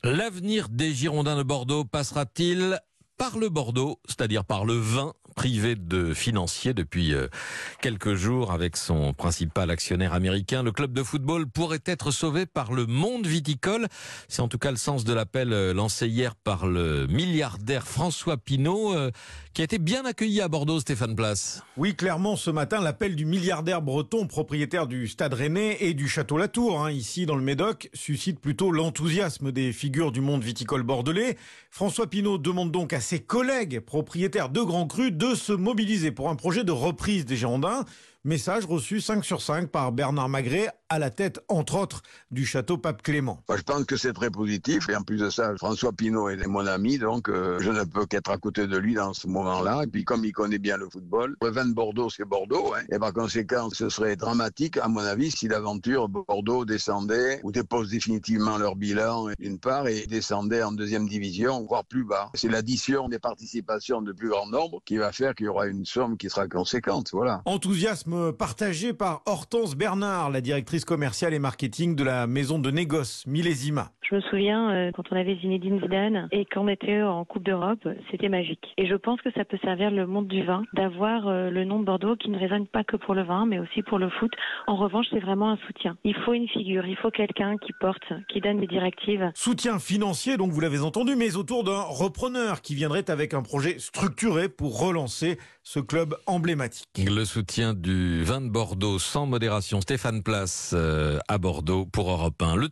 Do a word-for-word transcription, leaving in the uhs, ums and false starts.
L'avenir des Girondins de Bordeaux passera-t-il par le Bordeaux, c'est-à-dire par le vin privé de financiers depuis quelques jours avec son principal actionnaire américain? Le club de football pourrait être sauvé par le monde viticole. C'est en tout cas le sens de l'appel lancé hier par le milliardaire François Pinault, qui a été bien accueilli à Bordeaux, Stéphane Place. Oui, clairement, ce matin, l'appel du milliardaire breton, propriétaire du Stade Rennais et du Château Latour, hein, ici dans le Médoc, suscite plutôt l'enthousiasme des figures du monde viticole bordelais. François Pinault demande donc à ses collègues propriétaires de grands crus de se mobiliser pour un projet de reprise des Girondins. Message reçu cinq sur cinq par Bernard Magret, à la tête, entre autres, du château Pape Clément. Moi, je pense que c'est très positif. Et en plus de ça, François Pinault est mon ami, donc euh, je ne peux qu'être à côté de lui dans ce moment-là. Et puis, comme il connaît bien le football, le vin de Bordeaux, c'est Bordeaux. Hein. Et par conséquent, ce serait dramatique, à mon avis, si l'aventure Bordeaux descendait ou dépose définitivement leur bilan, d'une part, et descendait en deuxième division, voire plus bas. C'est l'addition des participations de plus grand nombre qui va faire qu'il y aura une somme qui sera conséquente. Voilà. Enthousiasme partagé par Hortense Bernard, la directrice commerciale et marketing de la maison de négoce Millésima. Je me souviens euh, quand on avait Zinedine Zidane et qu'on était en Coupe d'Europe, c'était magique. Et je pense que ça peut servir le monde du vin, d'avoir euh, le nom de Bordeaux qui ne résonne pas que pour le vin, mais aussi pour le foot. En revanche, c'est vraiment un soutien. Il faut une figure, il faut quelqu'un qui porte, qui donne des directives. Soutien financier, donc vous l'avez entendu, mais autour d'un repreneur qui viendrait avec un projet structuré pour relancer ce club emblématique. Le soutien du vin de Bordeaux sans modération. Stéphane Place euh, à Bordeaux pour Europe un. Le